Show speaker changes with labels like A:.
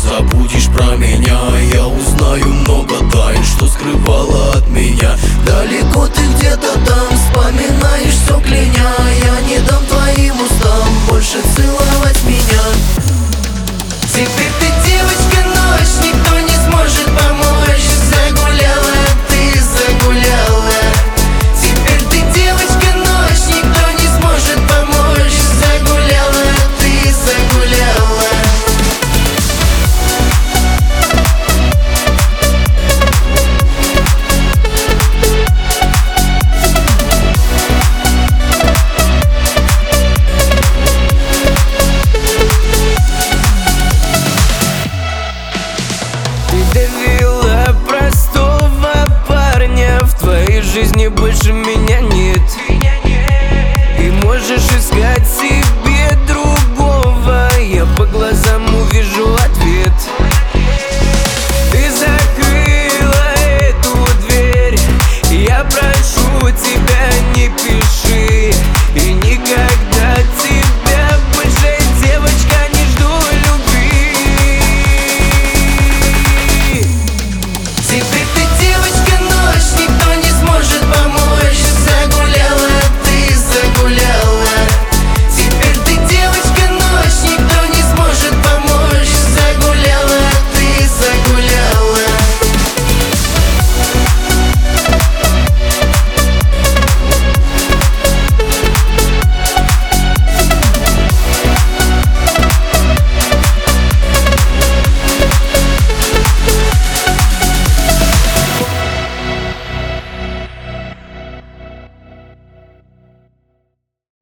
A: забудешь про меня. Я узнаю много тайн, что скрывала от меня. Далеко ты где-то там, вспоминаешь все кляня. Я не дам твоим устам больше целовать меня. Теперь